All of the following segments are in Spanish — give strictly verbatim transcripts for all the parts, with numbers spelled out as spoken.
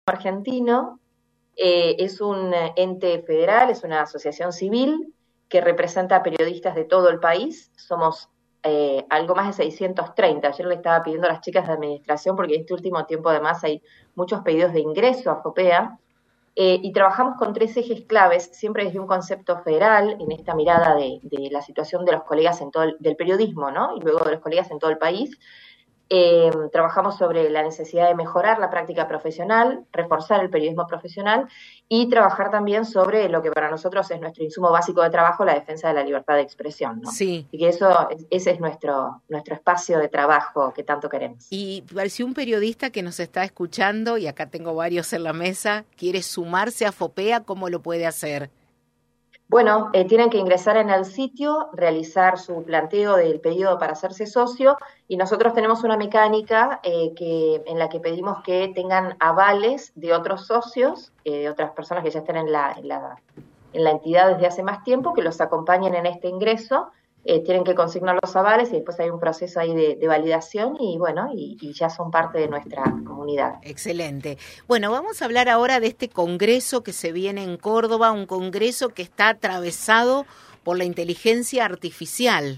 Argentino eh, es un ente federal, es una asociación civil que representa a periodistas de todo el país. Somos eh, algo más de seiscientos treinta. Ayer le estaba pidiendo a las chicas de administración, porque en este último tiempo además hay muchos pedidos de ingreso a FOPEA, eh, y trabajamos con tres ejes claves, siempre desde un concepto federal, en esta mirada de, de la situación de los colegas en todo el, del periodismo, ¿no? Y luego de los colegas en todo el país. Eh, trabajamos sobre la necesidad de mejorar la práctica profesional, reforzar el periodismo profesional y trabajar también sobre lo que para nosotros es nuestro insumo básico de trabajo, la defensa de la libertad de expresión, ¿no? Sí. Y que eso, ese es nuestro, nuestro espacio de trabajo que tanto queremos. Y si un periodista que nos está escuchando, y acá tengo varios en la mesa, quiere sumarse a FOPEA, ¿cómo lo puede hacer? Bueno, eh, tienen que ingresar en el sitio, realizar su planteo del pedido para hacerse socio, y nosotros tenemos una mecánica eh, que, en la que pedimos que tengan avales de otros socios, eh, de otras personas que ya estén en la, en, la, en la entidad desde hace más tiempo, que los acompañen en este ingreso. Eh, tienen que consignar los avales y después hay un proceso ahí de, de validación y bueno, y, y ya son parte de nuestra comunidad. Excelente. Bueno, vamos a hablar ahora de este congreso que se viene en Córdoba, un congreso que está atravesado por la inteligencia artificial.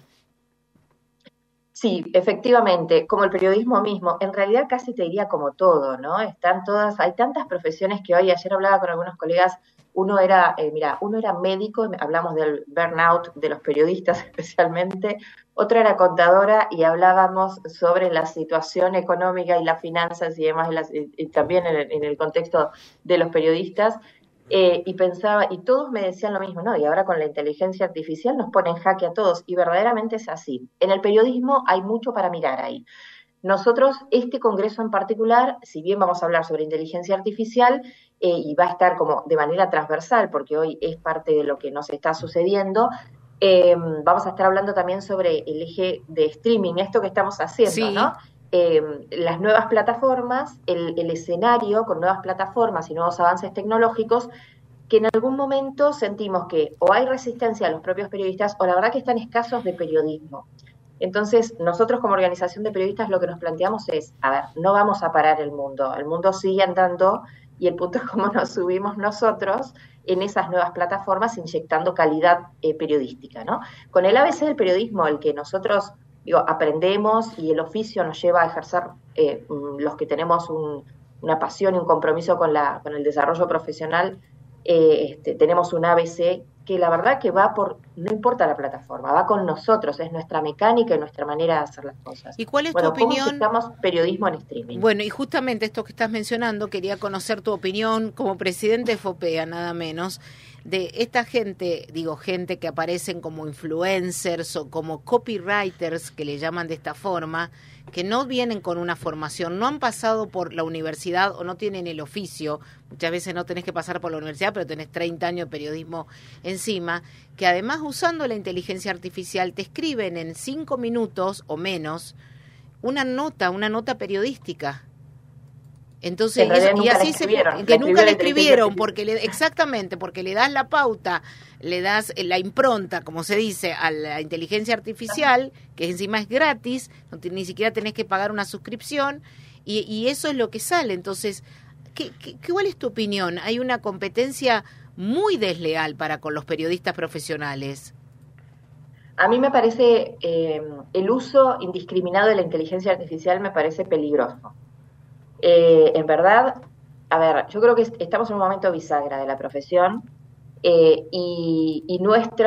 Sí, efectivamente, como el periodismo mismo, en realidad casi te diría como todo, ¿no? Están todas, hay tantas profesiones que hoy, ayer hablaba con algunos colegas, uno era, eh, mira, uno era médico, hablamos del burnout de los periodistas especialmente, otra era contadora y hablábamos sobre la situación económica y las finanzas y demás, y, las, y, y también en el, en el contexto de los periodistas. Eh, y pensaba, y todos me decían lo mismo, ¿no? Y ahora con la inteligencia artificial nos pone en jaque a todos, y verdaderamente es así. En el periodismo hay mucho para mirar ahí. Nosotros, este congreso en particular, si bien vamos a hablar sobre inteligencia artificial, eh, y va a estar como de manera transversal, porque hoy es parte de lo que nos está sucediendo, eh, vamos a estar hablando también sobre el eje de streaming, esto que estamos haciendo, Sí. ¿no? Eh, las nuevas plataformas, el, el escenario con nuevas plataformas y nuevos avances tecnológicos, que en algún momento sentimos que o hay resistencia a los propios periodistas o la verdad que están escasos de periodismo. Entonces, nosotros como organización de periodistas lo que nos planteamos es, a ver, no vamos a parar el mundo, el mundo sigue andando y el punto es cómo nos subimos nosotros en esas nuevas plataformas inyectando calidad eh, periodística, ¿no? Con el A B C del periodismo, el que nosotros digo, aprendemos y el oficio nos lleva a ejercer, eh, los que tenemos un, una pasión y un compromiso con, la, con el desarrollo profesional, eh, este, tenemos un A B C que la verdad que va por, no importa la plataforma, va con nosotros, es nuestra mecánica y nuestra manera de hacer las cosas. ¿Y cuál es bueno, tu opinión? ¿Cómo inyectamos periodismo en streaming? Bueno, y justamente esto que estás mencionando, quería conocer tu opinión como presidente de FOPEA, nada menos, de esta gente, digo, gente que aparecen como influencers o como copywriters, que le llaman de esta forma, que no vienen con una formación, no han pasado por la universidad o no tienen el oficio, muchas veces no tenés que pasar por la universidad, pero tenés treinta años de periodismo encima, que además usando la inteligencia artificial te escriben en cinco minutos o menos una nota, una nota periodística. Entonces, eso, y así se que nunca le escribieron, porque le, exactamente, porque le das la pauta, le das la impronta, como se dice, a la inteligencia artificial, que encima es gratis, no te, ni siquiera tenés que pagar una suscripción, y, y eso es lo que sale. Entonces, ¿qué, qué, ¿cuál es tu opinión? Hay una competencia muy desleal para con los periodistas profesionales. A mí me parece, eh, el uso indiscriminado de la inteligencia artificial me parece peligroso. Eh, en verdad, a ver, yo creo que estamos en un momento bisagra de la profesión, eh, y, y nuestro,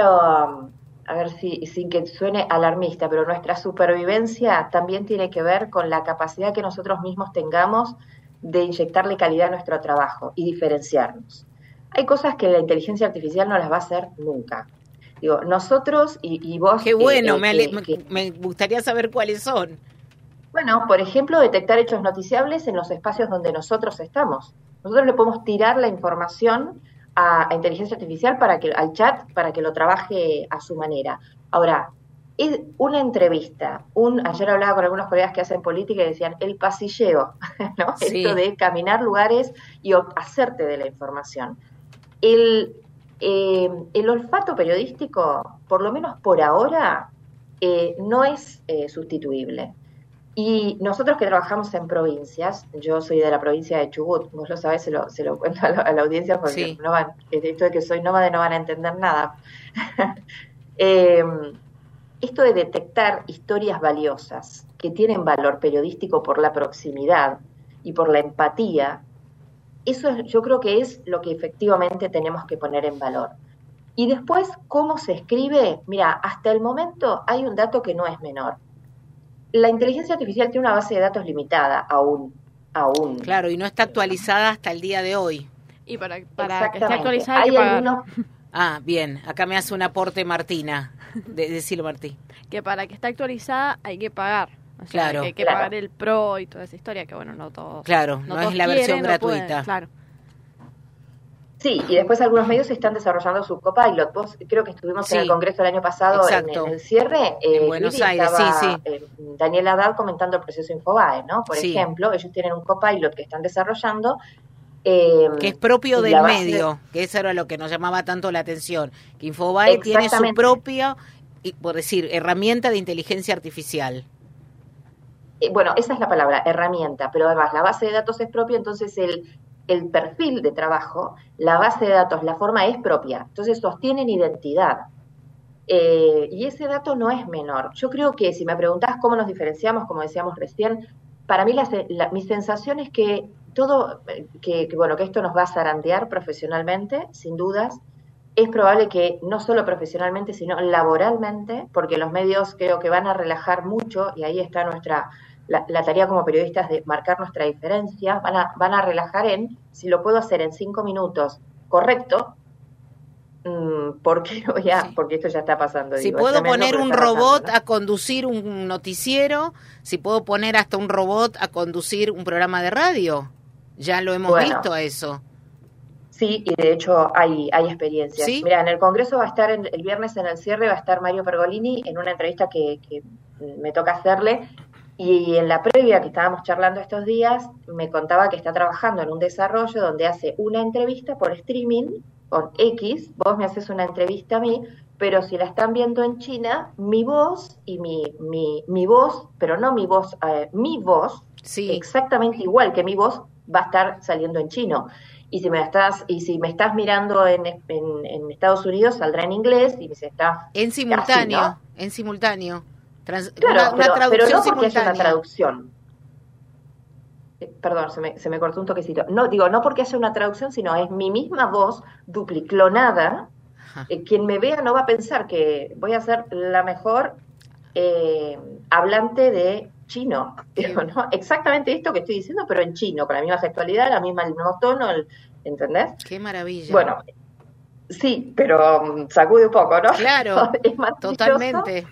a ver si sin que suene alarmista, pero nuestra supervivencia también tiene que ver con la capacidad que nosotros mismos tengamos de inyectarle calidad a nuestro trabajo y diferenciarnos. Hay cosas que la inteligencia artificial no las va a hacer nunca. Digo, nosotros y, y vos... Qué bueno, eh, me, eh, me, que, me gustaría saber cuáles son. Bueno, por ejemplo, detectar hechos noticiables en los espacios donde nosotros estamos. Nosotros le podemos tirar la información a, a inteligencia artificial para que al chat para que lo trabaje a su manera. Ahora, es una entrevista. Un, ayer hablaba con algunos colegas que hacen política y decían el pasilleo, ¿no? Sí. Esto de caminar lugares y hacerte de la información. El, eh, el olfato periodístico, por lo menos por ahora, eh, no es eh, sustituible. Y nosotros que trabajamos en provincias, yo soy de la provincia de Chubut, vos lo sabés, se lo, se lo cuento a la, a la audiencia porque Sí. no van, esto de que soy nómade no van a entender nada. eh, esto de detectar historias valiosas que tienen valor periodístico por la proximidad y por la empatía, eso es, yo creo que es lo que efectivamente tenemos que poner en valor. Y después, ¿cómo se escribe? Mira, hasta el momento hay un dato que no es menor. La inteligencia artificial tiene una base de datos limitada aún, aún. Claro, y no está actualizada hasta el día de hoy. Y para, para que esté actualizada hay, hay que pagar. Algunos... Ah, bien, acá me hace un aporte Martina, de, decilo Martí. Que para que esté actualizada hay que pagar. O sea, Claro. que hay que Claro. pagar el pro y toda esa historia, que bueno, no todos. Claro, no, no es todos la versión quieren, no gratuita. pueden, claro. Sí, y después algunos medios están desarrollando su copilot. Vos creo que estuvimos Sí. en el Congreso el año pasado en, en el cierre. En eh, Buenos Lili, Aires, estaba, sí, sí. eh, Daniel Haddad comentando el proceso Infobae, ¿no? Por Sí. ejemplo, ellos tienen un copilot que están desarrollando. Eh, Que es propio y del la base medio, de- que eso era lo que nos llamaba tanto la atención. Que Infobae tiene su Exactamente. propia, y por decir, herramienta de inteligencia artificial. Eh, bueno, esa es la palabra, herramienta, pero además la base de datos es propia, entonces el, el perfil de trabajo, la base de datos, la forma es propia, entonces sostienen identidad. Eh, y ese dato no es menor. Yo creo que si me preguntás cómo nos diferenciamos, como decíamos recién, para mí la, la, mi sensación es que todo, que, que bueno, que esto nos va a zarandear profesionalmente, sin dudas. Es probable que no solo profesionalmente, sino laboralmente, porque los medios creo que van a relajar mucho, y ahí está nuestra la, la tarea como periodistas de marcar nuestra diferencia, van a, van a relajar en, si lo puedo hacer en cinco minutos, correcto, mmm, ¿por qué voy a? Sí. Porque esto ya está pasando. Si digo, puedo tremendo, poner pero un está robot pasando, ¿no? a conducir un noticiero, si puedo poner hasta un robot a conducir un programa de radio, ya lo hemos Bueno. visto a eso. Sí, y de hecho hay, hay experiencias. ¿Sí? Mira, en el Congreso va a estar, en, el viernes en el cierre va a estar Mario Pergolini en una entrevista que, que me toca hacerle, y en la previa que estábamos charlando estos días, me contaba que está trabajando en un desarrollo donde hace una entrevista por streaming con X, vos me haces una entrevista a mí, pero si la están viendo en China, mi voz y mi, mi, mi voz, pero no mi voz, eh, mi voz, Sí. exactamente igual que mi voz, va a estar saliendo en chino. Y si me estás, y si me estás mirando en, en, en Estados Unidos, saldrá en inglés, y si estás En simultáneo, casi, ¿no? en simultáneo. Trans, Claro, una, una pero, traducción pero no porque simultánea. haya una traducción. Eh, Perdón, se me, se me cortó un toquecito. No, digo, no porque haya una traducción, sino es mi misma voz dupliclonada. Eh, quien me vea no va a pensar que voy a ser la mejor eh, hablante de chino. Digo, ¿no? Exactamente esto que estoy diciendo, pero en chino, con la misma gestualidad, la misma, el mismo tono, el, ¿entendés? Qué maravilla. Bueno, sí, pero um, sacude un poco, ¿no? Claro, es más totalmente.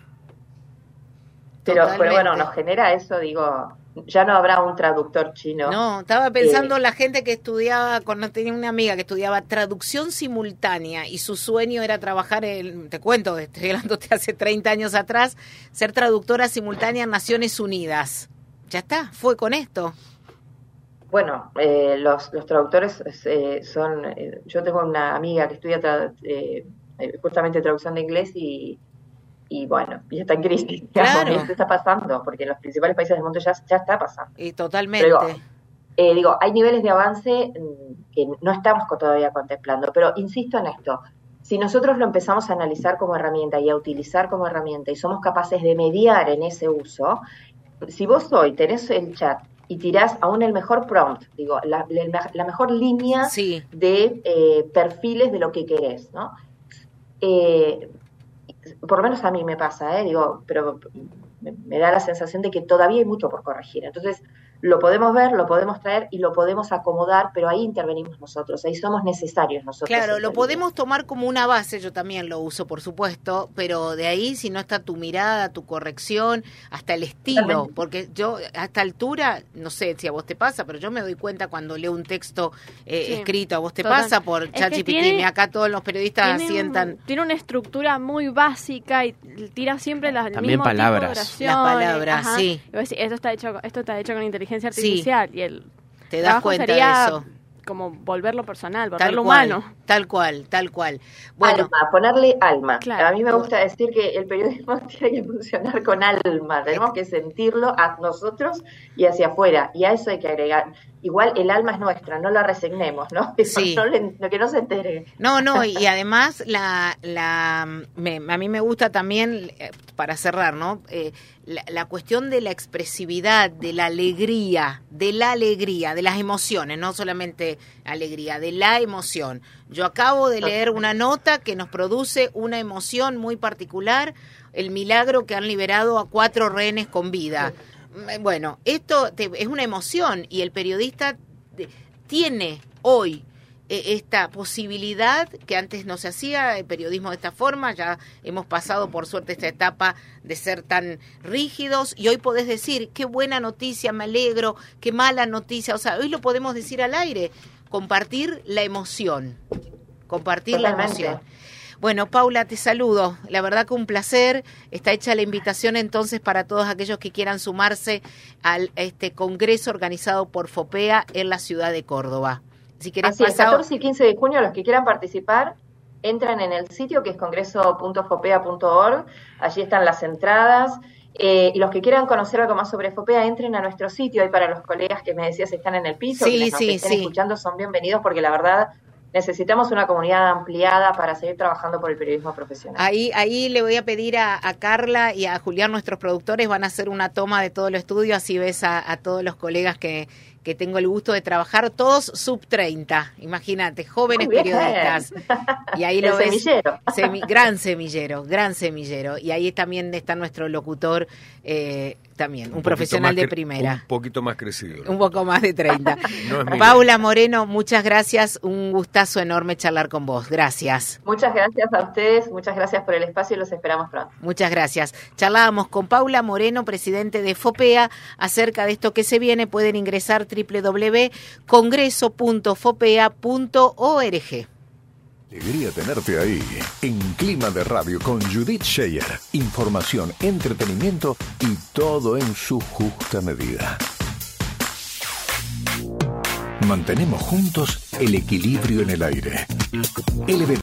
Pero, Totalmente. pero bueno, nos genera eso, digo, ya no habrá un traductor chino. No, estaba pensando Eh, en la gente que estudiaba, cuando tenía una amiga que estudiaba traducción simultánea y su sueño era trabajar, en, te cuento, estoy hablándote hace treinta años atrás, ser traductora simultánea en Naciones Unidas. Ya está, fue con esto. Bueno, eh, los, los traductores eh, son, eh, yo tengo una amiga que estudia tra- eh, eh, justamente traducción de inglés y, y bueno, y está en crisis, digamos, Claro. y esto está pasando, porque en los principales países del mundo ya, ya está pasando. Y totalmente. Pero digo, eh, digo, hay niveles de avance mm, que no estamos co- todavía contemplando, pero insisto en esto, si nosotros lo empezamos a analizar como herramienta y a utilizar como herramienta y somos capaces de mediar en ese uso, si vos hoy tenés el chat y tirás aún el mejor prompt, digo, la, la, la mejor línea Sí. de eh, perfiles de lo que querés, ¿no? Eh, por lo menos a mí me pasa, ¿eh? Digo, pero me, me da la sensación de que todavía hay mucho por corregir. Entonces, lo podemos ver, lo podemos traer y lo podemos acomodar, pero ahí intervenimos nosotros, ahí somos necesarios nosotros. Claro, lo intervenir. podemos tomar como una base, yo también lo uso, por supuesto, pero de ahí si no está tu mirada, tu corrección, hasta el estilo, Totalmente. porque yo a esta altura, no sé si a vos te pasa, pero yo me doy cuenta cuando leo un texto eh, Sí, escrito, a vos te total. pasa por Es que ChatGPT, tiene- acá todos los periodistas Tiene, sientan un- tiene una estructura muy básica y tira siempre las También mismo palabras. tipo de oraciones. Las palabras, Ajá. sí. Y vos decís, esto está hecho, esto está hecho con inteligencia Sí. artificial y el te das trabajo cuenta sería de eso. como volverlo personal, tal volverlo cual, humano. Tal cual, tal cual. Bueno, alma, ponerle alma. Claro. A mí me gusta decir que el periodismo tiene que funcionar con alma, tenemos que sentirlo a nosotros y hacia afuera, y a eso hay que agregar. Igual el alma es nuestra, no la resignemos, ¿no? Sí. No le, que no se entere. No, no, y además la, la, me, a mí me gusta también, eh, para cerrar, ¿no? Eh, la, la cuestión de la expresividad, de la alegría, de la alegría, de las emociones, no solamente alegría, de la emoción. Yo acabo de leer una nota que nos produce una emoción muy particular, el milagro que han liberado a cuatro rehenes con vida. Bueno, esto te, es una emoción y el periodista tiene hoy esta posibilidad que antes no se hacía, el periodismo de esta forma, ya hemos pasado por suerte esta etapa de ser tan rígidos y hoy podés decir, qué buena noticia, me alegro, qué mala noticia, o sea, hoy lo podemos decir al aire, compartir la emoción, compartir Totalmente. la emoción. Bueno, Paula, te saludo. La verdad que un placer. Está hecha la invitación entonces para todos aquellos que quieran sumarse al este congreso organizado por FOPEA en la ciudad de Córdoba. Si querés Así es, pasar... catorce y quince de junio, los que quieran participar, entran en el sitio que es congreso punto fopea punto org. Allí están las entradas. Eh, y los que quieran conocer algo más sobre FOPEA, entren a nuestro sitio. Ahí para los colegas que me decías están en el piso, sí, quienes nos sí, estén sí. escuchando son bienvenidos porque la verdad... necesitamos una comunidad ampliada para seguir trabajando por el periodismo profesional. Ahí, ahí le voy a pedir a, a Carla y a Julián, nuestros productores, van a hacer una toma de todo el estudio, así ves a, a todos los colegas que, que tengo el gusto de trabajar, todos sub treinta, imagínate, jóvenes periodistas. Y ahí lo el ves, semillero. Semi, gran semillero, gran semillero. Y ahí también está nuestro locutor, eh, también, un, un profesional de primera. Un poquito más crecido. Un poco más de treinta. No es Paula Moreno, muchas gracias, un gustazo enorme charlar con vos, gracias. Muchas gracias a ustedes, muchas gracias por el espacio y los esperamos pronto. Muchas gracias. Charlábamos con Paula Moreno, presidente de FOPEA, acerca de esto que se viene. Pueden ingresar doble u doble u doble u punto congreso punto fopea punto org. Alegría tenerte ahí, en Clima de Radio con Judith Scheyer. Información, entretenimiento y todo en su justa medida. Mantenemos juntos el equilibrio en el aire. L B